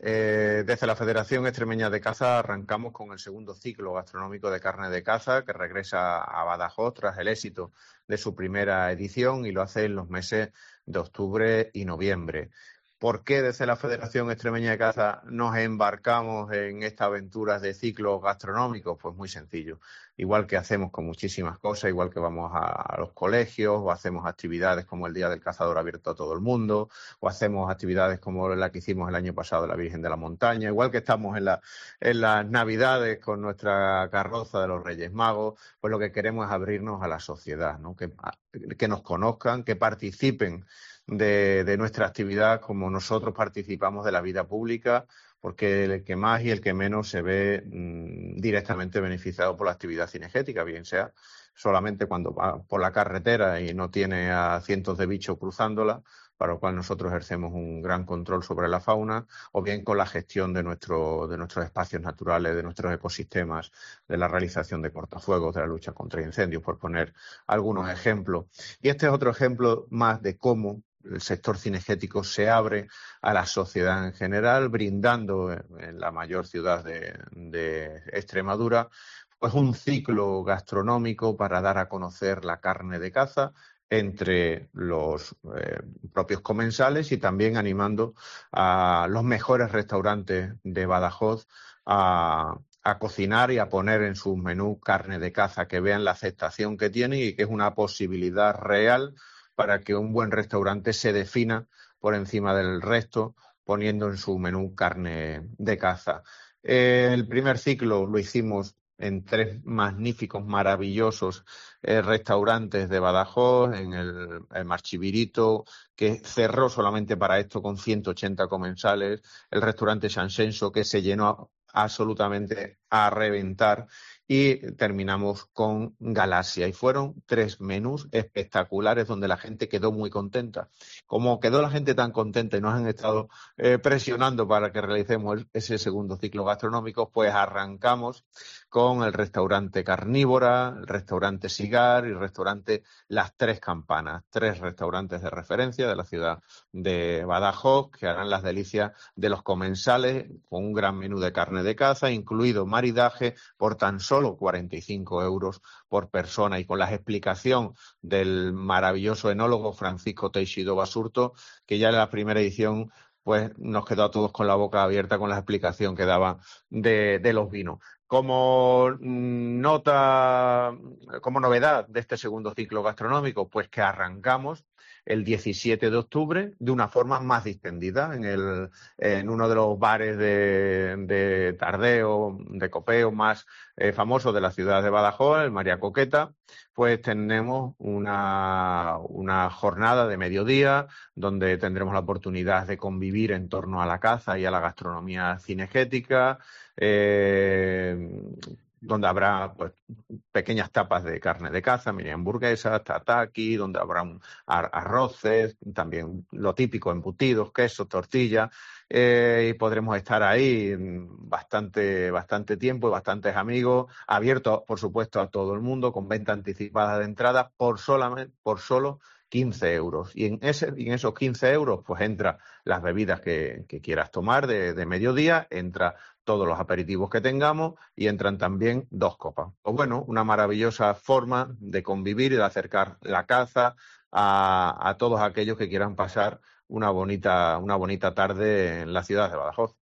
Desde la Federación Extremeña de Caza arrancamos con el segundo ciclo gastronómico de carne de caza que regresa a Badajoz tras el éxito de su primera edición y lo hace en los meses de octubre y noviembre. ¿Por qué desde la Federación Extremeña de Caza nos embarcamos en esta aventura de ciclos gastronómicos? Pues muy sencillo. Igual que hacemos con muchísimas cosas, igual que vamos a los colegios o hacemos actividades como el Día del Cazador abierto a todo el mundo o hacemos actividades como la que hicimos el año pasado de la Virgen de la Montaña, igual que estamos en las Navidades con nuestra carroza de los Reyes Magos, pues lo que queremos es abrirnos a la sociedad, ¿no? Que nos conozcan, que participen de nuestra actividad como nosotros participamos de la vida pública, porque el que más y el que menos se ve directamente beneficiado por la actividad cinegética, bien sea solamente cuando va por la carretera y no tiene a cientos de bichos cruzándola, para lo cual nosotros ejercemos un gran control sobre la fauna, o bien con la gestión de nuestros espacios naturales, de nuestros ecosistemas, de la realización de cortafuegos, de la lucha contra incendios, por poner algunos ejemplos. Y este es otro ejemplo más de cómo el sector cinegético se abre a la sociedad en general, brindando en la mayor ciudad de Extremadura pues un ciclo gastronómico para dar a conocer la carne de caza entre los propios comensales y también animando a los mejores restaurantes de Badajoz a cocinar y a poner en sus menús carne de caza, que vean la aceptación que tiene y que es una posibilidad real para que un buen restaurante se defina por encima del resto, poniendo en su menú carne de caza. El primer ciclo lo hicimos en 3 magníficos, maravillosos restaurantes de Badajoz, en el Marchivirito, que cerró solamente para esto con 180 comensales, el restaurante San Senso, que se llenó absolutamente a reventar, y terminamos con Galaxia. Y fueron 3 menús espectaculares donde la gente quedó muy contenta. Como quedó la gente tan contenta y nos han estado presionando para que realicemos ese segundo ciclo gastronómico, pues arrancamos con el restaurante Carnívora, el restaurante Sigar y el restaurante Las Tres Campanas, 3 restaurantes de referencia de la ciudad de Badajoz que harán las delicias de los comensales con un gran menú de carne de caza, incluido maridaje, por tan solo 45 euros por persona, y con la explicación del maravilloso enólogo Francisco Teixido Basurto, que ya en la primera edición pues nos quedó a todos con la boca abierta con la explicación que daba de los vinos. Como novedad de este segundo ciclo gastronómico, pues que arrancamos el 17 de octubre de una forma más distendida en uno de los bares de tardeo, de copeo más famosos de la ciudad de Badajoz, el María Coqueta. Pues tenemos una jornada de mediodía donde tendremos la oportunidad de convivir en torno a la caza y a la gastronomía cinegética, donde habrá pues pequeñas tapas de carne de caza, mini hamburguesas, tataki, donde habrá arroces, también lo típico, embutidos, queso, tortilla, y podremos estar ahí bastante tiempo y bastantes amigos, abiertos, por supuesto, a todo el mundo, con venta anticipada de entrada por solo 15 euros. Y en esos 15 euros, pues entra las bebidas que quieras tomar de mediodía, entra todos los aperitivos que tengamos y entran también 2 copas. Pues bueno, una maravillosa forma de convivir y de acercar la caza a todos aquellos que quieran pasar una bonita tarde en la ciudad de Badajoz.